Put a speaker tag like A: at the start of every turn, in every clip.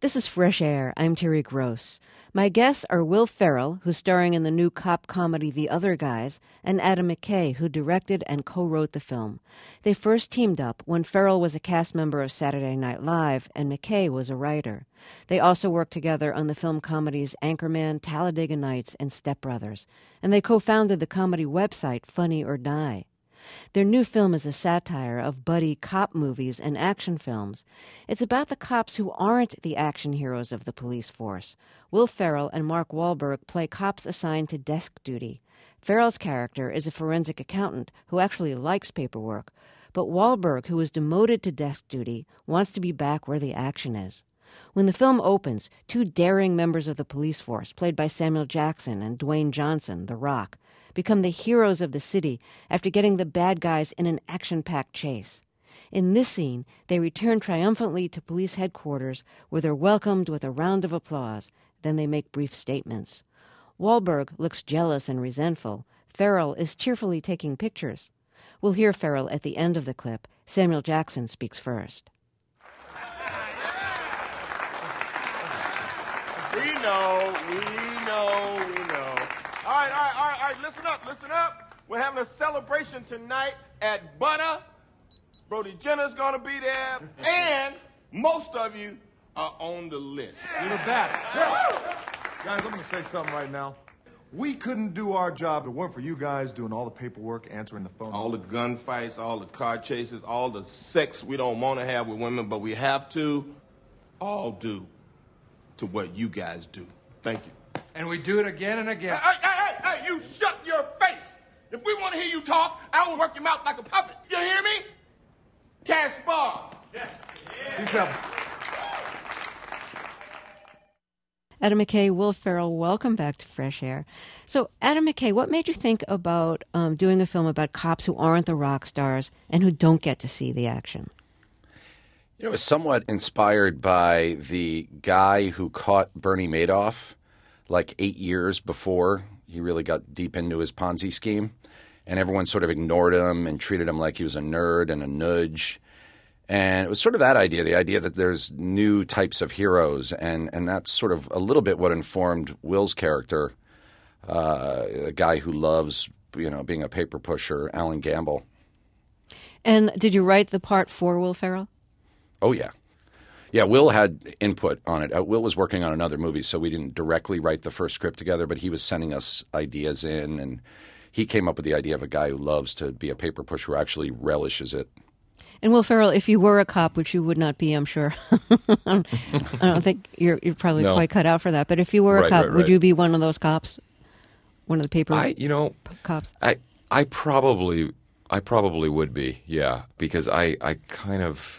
A: This is Fresh Air. I'm Terry Gross. My guests are Will Ferrell, who's starring in the new cop comedy The Other Guys, and Adam McKay, who directed and co-wrote the film. They first teamed up when Ferrell was a cast member of Saturday Night Live and McKay was a writer. They also worked together on the film comedies Anchorman, Talladega Nights, and Step Brothers. And they co-founded the comedy website Funny or Die. Their new film is a satire of buddy cop movies and action films. It's about the cops who aren't the action heroes of the police force. Will Ferrell and Mark Wahlberg play cops assigned to desk duty. Ferrell's character is a forensic accountant who actually likes paperwork, but Wahlberg, who is demoted to desk duty, wants to be back where the action is. When the film opens, two daring members of the police force, played by Samuel Jackson and Dwayne Johnson, The Rock, become the heroes of the city after getting the bad guys in an action-packed chase. In this scene, they return triumphantly to police headquarters where they're welcomed with a round of applause. Then they make brief statements. Wahlberg looks jealous and resentful. Ferrell is cheerfully taking pictures. We'll hear Ferrell at the end of the clip. Samuel Jackson speaks first.
B: We know. All right, listen up. We're having a celebration tonight at Butter. Brody Jenner's gonna be there, and most of you are on the list.
C: You're the best. Guys, I'm gonna say something right now. We couldn't do our job if it weren't for you guys doing all the paperwork, answering the phone.
B: All the gunfights, all the car chases, all the sex we don't want to have with women, but we have to all do to what you guys do. Thank you.
D: And we do it again and again.
B: Hey, you shut your face. If we want to hear you talk, I will work your mouth like a puppet. You hear me? Cash bar. Yeah.
A: Adam McKay, Will Ferrell, welcome back to Fresh Air. So, Adam McKay, what made you think about doing a film about cops who aren't the rock stars and who don't get to see the action?
E: You know, it was somewhat inspired by the guy who caught Bernie Madoff like 8 years before he really got deep into his Ponzi scheme. And everyone sort of ignored him and treated him like he was a nerd and a nudge. And it was sort of that idea, the idea that there's new types of heroes. And that's sort of a little bit what informed Will's character, a guy who loves, being a paper pusher, Alan Gamble.
A: And did you write the part for Will Ferrell?
E: Oh, yeah. Yeah, Will had input on it. Will was working on another movie, so we didn't directly write the first script together, but he was sending us ideas in, and he came up with the idea of a guy who loves to be a paper pusher, who actually relishes it.
A: And Will Ferrell, if you were a cop, which you would not be, I'm sure. I don't think you're probably quite cut out for that. But if you were a cop, would you be one of those cops? One of the paper cops?
F: I probably would be, yeah, because I kind of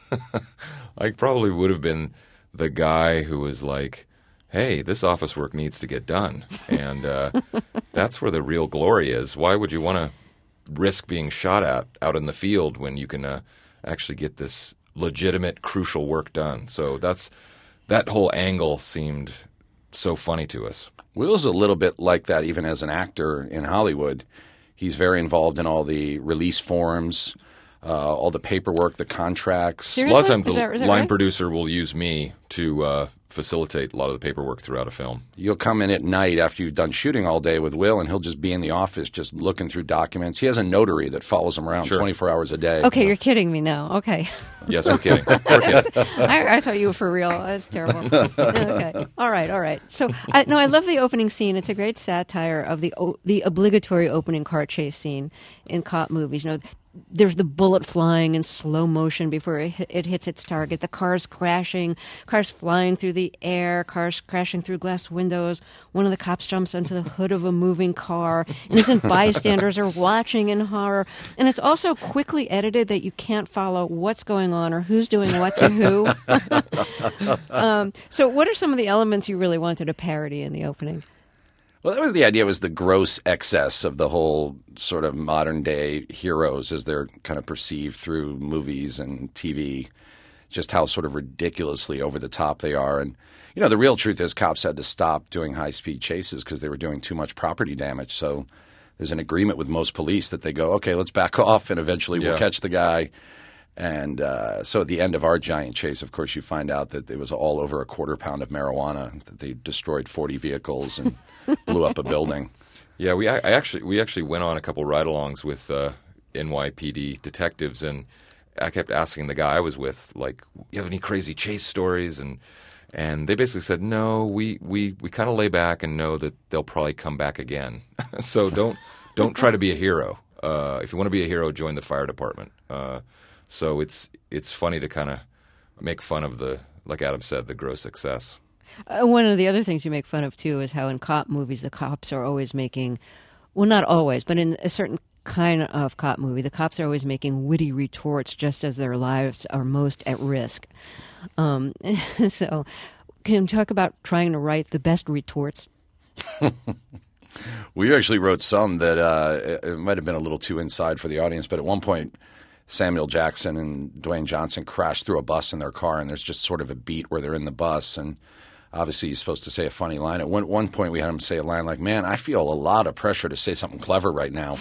F: I probably would have been the guy who was like, hey, this office work needs to get done. And that's where the real glory is. Why would you want to risk being shot at out in the field when you can actually get this legitimate, crucial work done? So that whole angle seemed so funny to us.
E: Will's a little bit like that even as an actor in Hollywood. He's very involved in all the release forms, all the paperwork, the contracts.
A: Seriously?
F: A lot of times
A: is
F: the
A: that
F: line
A: right?
F: producer will use me to facilitate a lot of the paperwork throughout a film.
E: You'll come in at night after you've done shooting all day with Will, and he'll just be in the office just looking through documents. He has a notary that follows him around 24 hours a day.
A: Okay, you're kidding me now. Okay.
F: Yes, we're kidding. We're kidding.
A: I thought you were for real. That's terrible. Okay. All right. So, I love the opening scene. It's a great satire of the obligatory opening car chase scene in cop movies. There's the bullet flying in slow motion before it hits its target. The cars crashing, cars flying through the air, cars crashing through glass windows. One of the cops jumps onto the hood of a moving car. Innocent bystanders are watching in horror. And it's also quickly edited that you can't follow what's going on or who's doing what to who. So what are some of the elements you really wanted to parody in the opening?
E: Well, that was the idea, was the gross excess of the whole sort of modern-day heroes as they're kind of perceived through movies and TV, just how sort of ridiculously over the top they are. And, the real truth is cops had to stop doing high-speed chases because they were doing too much property damage. So there's an agreement with most police that they go, okay, let's back off and eventually we'll catch the guy. And so at the end of our giant chase, of course, you find out that it was all over a quarter pound of marijuana, that they destroyed 40 vehicles and blew up a building.
F: Yeah, we actually went on a couple ride-alongs with NYPD detectives, and I kept asking the guy I was with, like, you have any crazy chase stories? And they basically said, no, we kind of lay back and know that they'll probably come back again. So don't try to be a hero. If you want to be a hero, join the fire department. So it's funny to kind of make fun of like Adam said, the gross success.
A: One of the other things you make fun of, too, is how in cop movies the cops are always making, well, not always, but in a certain kind of cop movie, the cops are always making witty retorts just as their lives are most at risk. So can you talk about trying to write the best retorts?
E: We actually wrote some that it might have been a little too inside for the audience, but at one point Samuel Jackson and Dwayne Johnson crashed through a bus in their car, and there's just sort of a beat where they're in the bus, and obviously he's supposed to say a funny line. At one point we had him say a line like, man, I feel a lot of pressure to say something clever right now.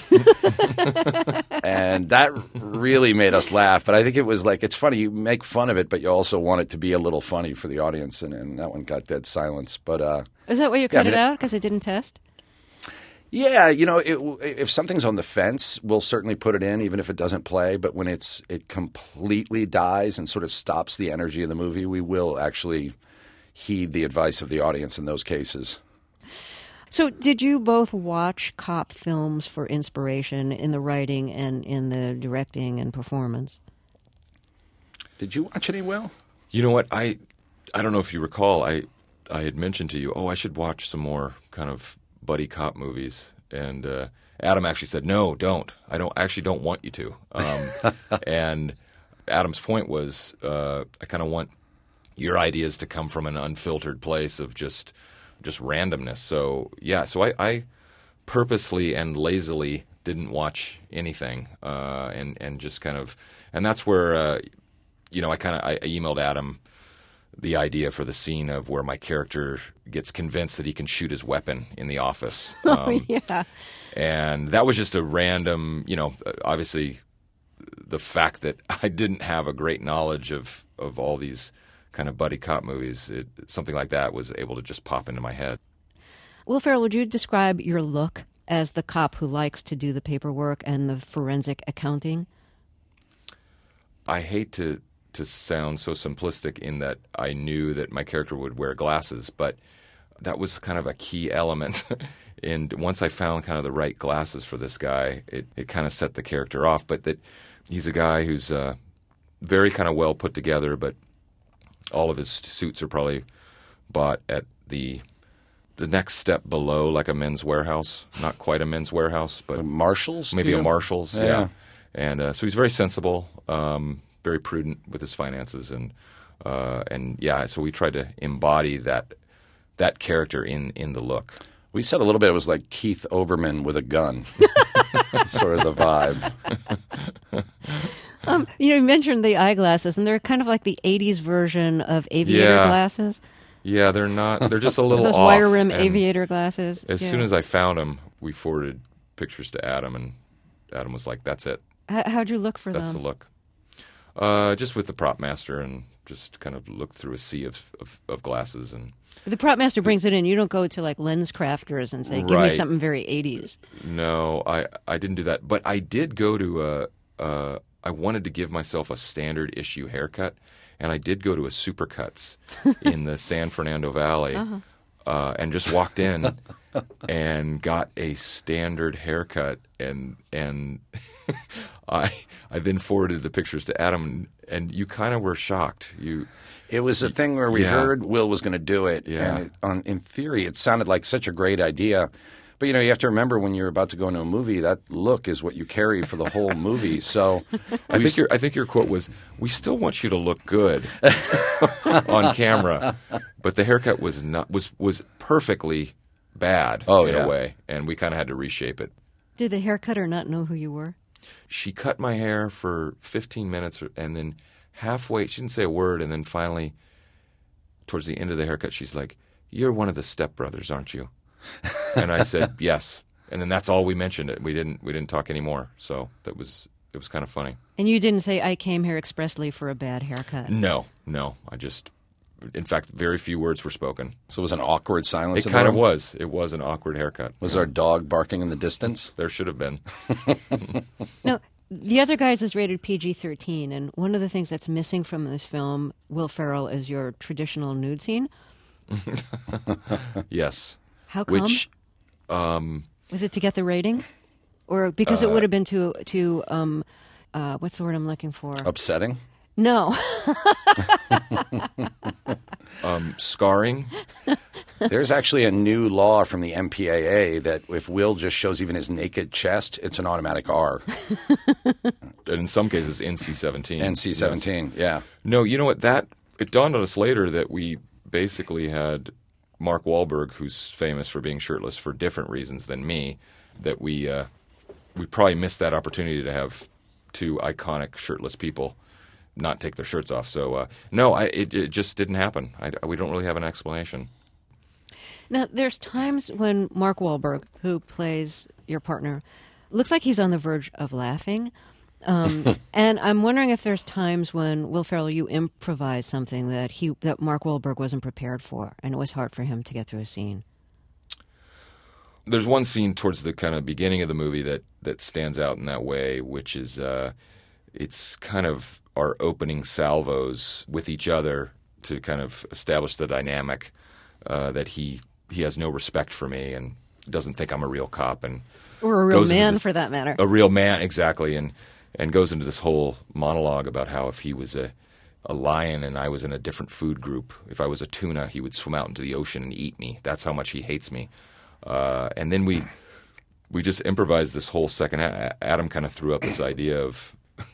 E: And that really made us laugh. But I think it was like, it's funny, you make fun of it, but you also want it to be a little funny for the audience, and that one got dead silence. But
A: Is that why you cut it out? Because it didn't test?
E: Yeah, if something's on the fence, we'll certainly put it in, even if it doesn't play. But when it completely dies and sort of stops the energy of the movie, we will actually heed the advice of the audience in those cases.
A: So did you both watch cop films for inspiration in the writing and in the directing and performance?
E: Did you watch any, Will?
F: You know what? I don't know if you recall, I had mentioned to you, I should watch some more kind of buddy cop movies, and Adam actually said, no, don't. I don't want you to. And Adam's point was, I kind of want your ideas to come from an unfiltered place of just randomness. So yeah, so I purposely and lazily didn't watch anything, and just kind of, and that's where I emailed Adam the idea for the scene of where my character gets convinced that he can shoot his weapon in the office.
A: Yeah.
F: And that was just a random, obviously the fact that I didn't have a great knowledge of all these kind of buddy cop movies, something like that was able to just pop into my head.
A: Will Ferrell, would you describe your look as the cop who likes to do the paperwork and the forensic accounting?
F: I hate to sound so simplistic in that I knew that my character would wear glasses, but that was kind of a key element. And once I found kind of the right glasses for this guy, it kind of set the character off. But that he's a guy who's very kind of well put together, but all of his suits are probably bought at the next step below, like a Men's Warehouse. Not quite a Men's Warehouse, but
E: Marshalls?
F: Maybe a Marshalls, yeah. And so he's very sensible, very prudent with his finances, and yeah, so we tried to embody that character in the look.
E: We said a little bit it was like Keith Olbermann with a gun, sort of the vibe.
A: You mentioned the eyeglasses, and they're kind of like the 80s version of aviator glasses.
F: Yeah, they're not. They're just a little
A: those
F: off.
A: Wire rim aviator glasses.
F: As soon as I found them, we forwarded pictures to Adam, and Adam was like, "That's it."
A: How'd you look for them?
F: That's the look. Just with the prop master, and just kind of looked through a sea of glasses. And
A: the prop master brings it in. You don't go to like lens crafters and say, "Give me something very 80s."
F: No, I didn't do that. But I did go to I wanted to give myself a standard issue haircut, and I did go to a Supercuts in the San Fernando Valley, and just walked in and got a standard haircut, and I then forwarded the pictures to Adam, and you kind of were shocked.
E: It was a thing where we heard Will was going to do it, and in theory it sounded like such a great idea. But, you have to remember when you're about to go into a movie, that look is what you carry for the whole movie. So
F: I think your quote was, "We still want you to look good on camera," but the haircut was perfectly bad in a way, and we kind of had to reshape it.
A: Did the haircutter not know who you were?
F: She cut my hair for 15 minutes, and then halfway, she didn't say a word, and then finally, towards the end of the haircut, she's like, "You're one of the stepbrothers, aren't you?" And I said, "Yes." And then that's all we mentioned. We didn't talk anymore. So it was It was kind of funny.
A: And you didn't say, I came here expressly for a bad haircut.
F: No. In fact, very few words were spoken.
E: So it was an awkward silence.
F: It kind of was. It was an awkward haircut.
E: Was our dog barking in the distance?
F: There should have been.
A: No, The Other Guys is rated PG-13, and one of the things that's missing from this film, Will Ferrell, is your traditional nude scene.
F: Yes.
A: How come?
F: Which,
A: was it to get the rating? Or because it would have been to what's the word I'm looking for?
E: Upsetting?
A: No.
F: scarring.
E: There's actually a new law from the MPAA that if Will just shows even his naked chest, it's an automatic R.
F: And in some cases, NC-17.
E: NC-17,
F: Yes.
E: yeah.
F: No, you know what? It dawned on us later that we basically had Mark Wahlberg, who's famous for being shirtless for different reasons than me, that we probably missed that opportunity to have two iconic shirtless people not take their shirts off. So, no, it just didn't happen. We don't really have an explanation.
A: Now, there's times when Mark Wahlberg, who plays your partner, looks like he's on the verge of laughing. And I'm wondering if there's times when, Will Ferrell, you improvise something that Mark Wahlberg wasn't prepared for, and it was hard for him to get through a scene.
F: There's one scene towards the kind of beginning of the movie that stands out in that way, which is it's kind of our opening salvos with each other to kind of establish the dynamic that he has no respect for me and doesn't think I'm a real cop, and
A: or a real man, for that matter.
F: A real man, exactly, and goes into this whole monologue about how if he was a lion and I was in a different food group, if I was a tuna, he would swim out into the ocean and eat me. That's how much he hates me. And then we just improvised this whole second. Adam kind of threw up this idea of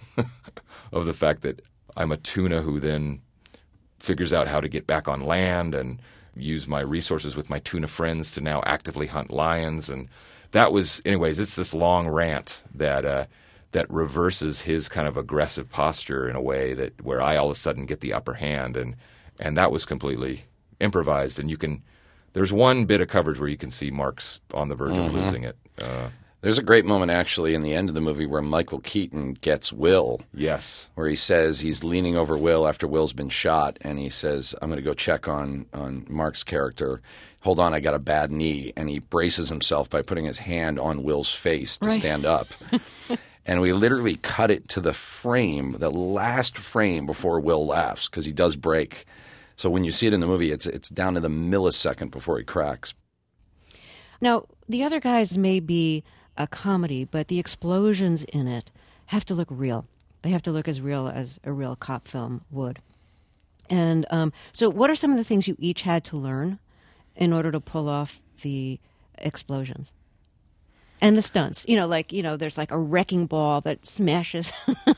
F: of the fact that I'm a tuna who then figures out how to get back on land and use my resources with my tuna friends to now actively hunt lions. And that was, anyways, it's this long rant that reverses his kind of aggressive posture in a way where I all of a sudden get the upper hand, and that was completely improvised. And there's one bit of coverage where you can see Mark's on the verge of losing it.
E: There's a great moment actually in the end of the movie where Michael Keaton gets Will.
F: Yes.
E: Where he says he's leaning over Will after Will's been shot, and he says, I'm going to go check on Mark's character. Hold on, I got a bad knee. And he braces himself by putting his hand on Will's face to stand up. And we literally cut it to the frame, the last frame before Will laughs, because he does break. So when you see it in the movie, it's down to the millisecond before he cracks.
A: Now, The Other Guys may be a comedy, but the explosions in it have to look real. They have to look as real as a real cop film would. And so what are some of the things you each had to learn in order to pull off the explosions? And the stunts, there's like a wrecking ball that smashes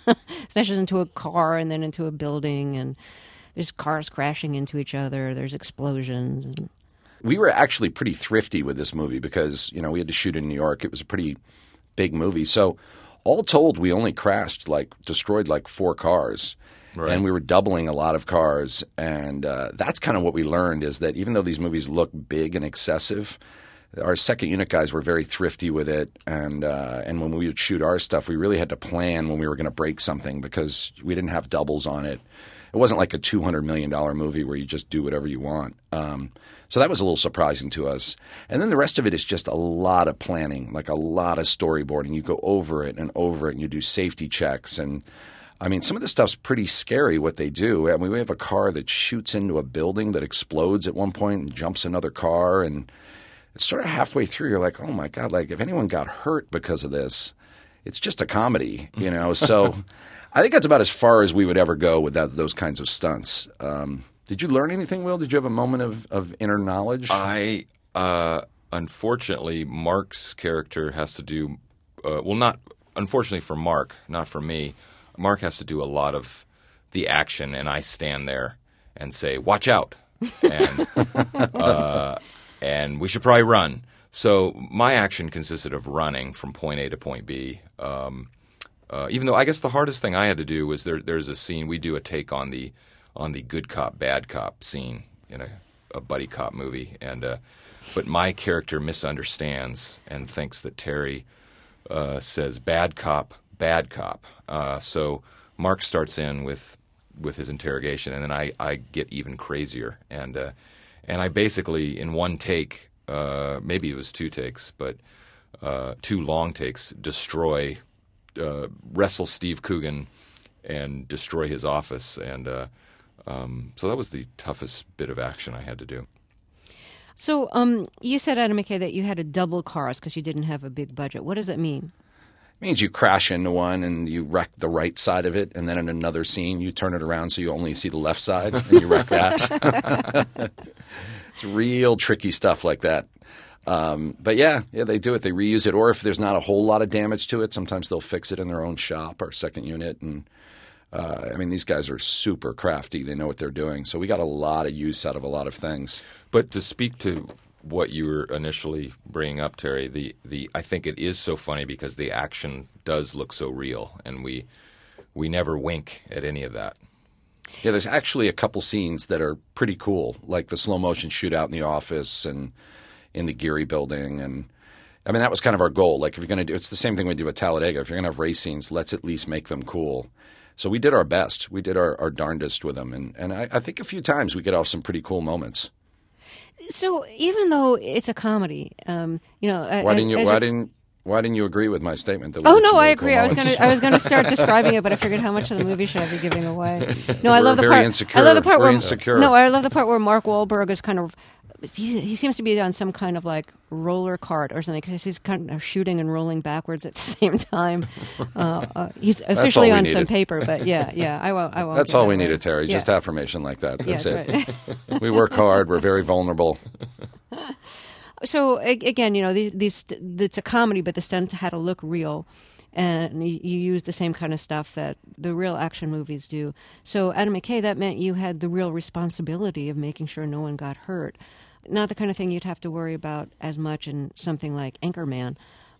A: into a car and then into a building, and there's cars crashing into each other. There's explosions. And
E: we were actually pretty thrifty with this movie because, we had to shoot in New York. It was a pretty big movie. So all told, we only destroyed 4 cars. Right. And we were doubling a lot of cars. And that's kind of what we learned, is that even though these movies look big and excessive, our second unit guys were very thrifty with it. And when we would shoot our stuff, we really had to plan when we were going to break something because we didn't have doubles on it. It wasn't like a $200 million movie where you just do whatever you want. So that was a little surprising to us. And then the rest of it is just a lot of planning, like a lot of storyboarding. You go over it and you do safety checks. And, some of the stuff's pretty scary what they do. We have a car that shoots into a building that explodes at one point and jumps another car. And it's sort of halfway through, you're like, oh, my God, if anyone got hurt because of this, it's just a comedy, So I think that's about as far as we would ever go with those kinds of stunts. Did you learn anything, Will? Did you have a moment of inner knowledge?
F: Unfortunately, Mark's character has to do not unfortunately for Mark, not for me. Mark has to do a lot of the action, and I stand there and say, watch out, and and we should probably run. So my action consisted of running from point A to point B. Even though I guess the hardest thing I had to do was there's a scene, we do a take on the good cop, bad cop scene in a buddy cop movie. But my character misunderstands and thinks that Terry says bad cop, bad cop. So Mark starts in with his interrogation, and then I get even crazier, and I basically in one take, maybe it was 2 takes, but 2 long takes, wrestle Steve Coogan and destroy his office, and so that was the toughest bit of action I had to do.
A: So you said, Adam McKay, that you had to double cars because you didn't have a big budget. What does that mean?
E: It means you crash into one and you wreck the right side of it, and then in another scene you turn it around so you only see the left side and you wreck that. It's real tricky stuff like that. But yeah, they do it. They reuse it. Or if there's not a whole lot of damage to it, sometimes they'll fix it in their own shop or second unit. And these guys are super crafty. They know what they're doing. So we got a lot of use out of a lot of things.
F: But to speak to what you were initially bringing up, Terry, I think it is so funny because the action does look so real, and we never wink at any of that.
E: Yeah, there's actually a couple scenes that are pretty cool, like the slow motion shootout in the office and in the Geary building. And I mean, that was kind of our goal. Like, if you're going to do, it's the same thing we do at Talladega. If you're going to have race scenes, let's at least make them cool. So we did our best. We did our darndest with them. And I think a few times we get off some pretty cool moments.
A: So even though it's a comedy,
E: why didn't you agree with my statement? That
A: oh no, I agree. I was going to start describing it, but I figured how much of the movie should I be giving away? No, I love the part.
E: Insecure.
A: I love the part
E: We're
A: where
E: insecure.
A: No, I love the part where Mark Wahlberg is kind of. He seems to be on some kind of like roller cart or something because he's kind of shooting and rolling backwards at the same time. He's officially on some paper, but yeah, I won't.
E: That's all we needed, Terry. Just affirmation like that. That's it. Right. We work hard. We're very vulnerable.
A: So again, it's a comedy, but the stunts had to look real. And you use the same kind of stuff that the real action movies do. So, Adam McKay, that meant you had the real responsibility of making sure no one got hurt. Not the kind of thing you'd have to worry about as much in something like Anchorman.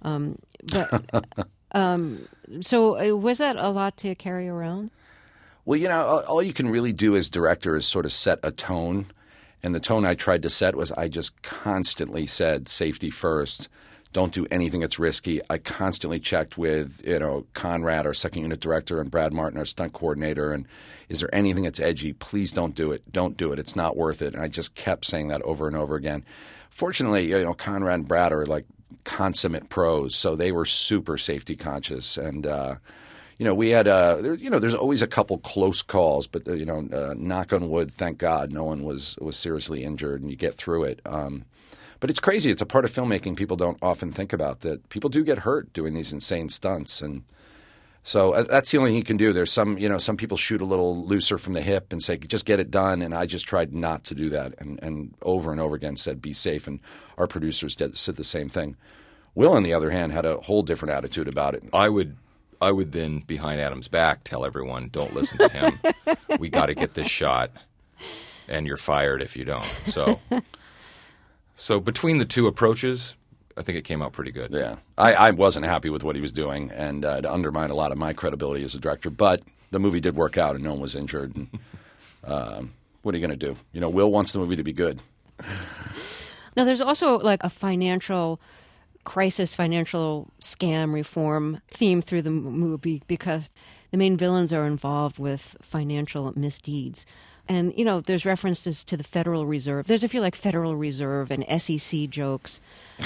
A: So was that a lot to carry around?
E: Well, all you can really do as director is sort of set a tone. And the tone I tried to set was I just constantly said safety first. Don't do anything that's risky. I constantly checked with, Conrad, our second unit director, and Brad Martin, our stunt coordinator. And is there anything that's edgy? Please don't do it. Don't do it. It's not worth it. And I just kept saying that over and over again. Fortunately, Conrad and Brad are like consummate pros, so they were super safety conscious. And we had there's always a couple close calls, but knock on wood, thank God, no one was seriously injured, and you get through it. But it's crazy. It's a part of filmmaking people don't often think about, that people do get hurt doing these insane stunts. And so that's the only thing you can do. There's some people shoot a little looser from the hip and say, just get it done. And I just tried not to do that, and over and over again said, be safe. And our producers said the same thing. Will, on the other hand, had a whole different attitude about it.
F: I would then, behind Adam's back, tell everyone, don't listen to him. We got to get this shot, and you're fired if you don't. So between the two approaches, I think it came out pretty good.
E: Yeah. I wasn't happy with what he was doing, and to undermine a lot of my credibility as a director. But the movie did work out, and no one was injured. And, what are you going to do? Will wants the movie to be good.
A: Now, there's also like a financial crisis, financial scam reform theme through the movie because the main villains are involved with financial misdeeds. And, there's references to the Federal Reserve. There's a few like Federal Reserve and SEC jokes.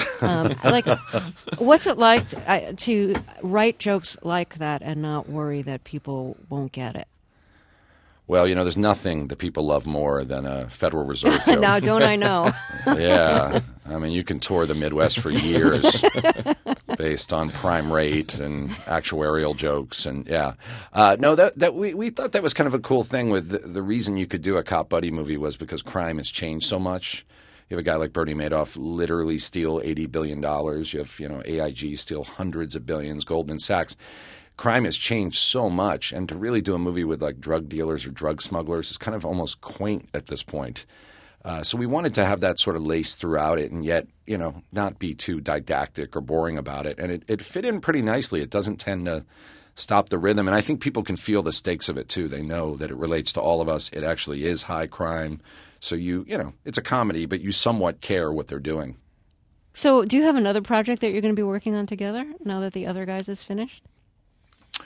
A: What's it like to write jokes like that and not worry that people won't get it?
E: Well, there's nothing that people love more than a Federal Reserve joke.
A: Now, don't I know?
E: Yeah. I mean, you can tour the Midwest for years based on prime rate and actuarial jokes. And yeah. We thought that was kind of a cool thing. With the reason you could do a cop buddy movie was because crime has changed so much. You have a guy like Bernie Madoff literally steal $80 billion. You have, AIG steal hundreds of billions, Goldman Sachs. Crime has changed so much, and to really do a movie with like drug dealers or drug smugglers is kind of almost quaint at this point. So we wanted to have that sort of lace throughout it, and yet, not be too didactic or boring about it. And it fit in pretty nicely. It doesn't tend to stop the rhythm, and I think people can feel the stakes of it too. They know that it relates to all of us. It actually is high crime. So it's a comedy, but you somewhat care what they're doing.
A: So do you have another project that you're going to be working on together now that The Other Guys is finished?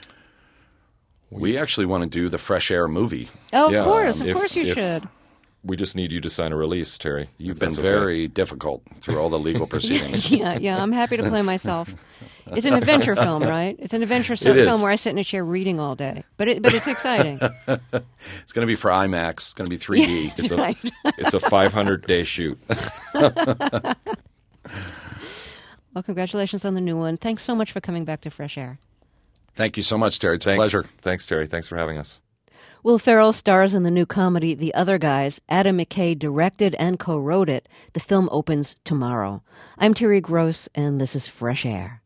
E: We actually want to do the Fresh Air movie.
A: Oh,
F: Yeah,
A: of course you
F: if
A: should.
F: We just need you to sign a release, Terry.
E: You've
F: if
E: been
F: that's okay.
E: very difficult through all the legal proceedings.
A: Yeah, I'm happy to play myself. It's an adventure film, right? It's an adventure
F: It
A: film
F: is.
A: where I sit in a chair reading all day. But it's exciting.
E: It's going to be for IMAX. It's going to be 3D.
A: That's right.
F: It's a 500-day shoot.
A: Well, congratulations on the new one. Thanks so much for coming back to Fresh Air.
E: Thank you so much, Terry. It's a
F: Thanks.
E: pleasure.
F: Thanks, Terry. Thanks for having us.
A: Will Ferrell stars in the new comedy The Other Guys. Adam McKay directed and co-wrote it. The film opens tomorrow. I'm Terry Gross, and this is Fresh Air.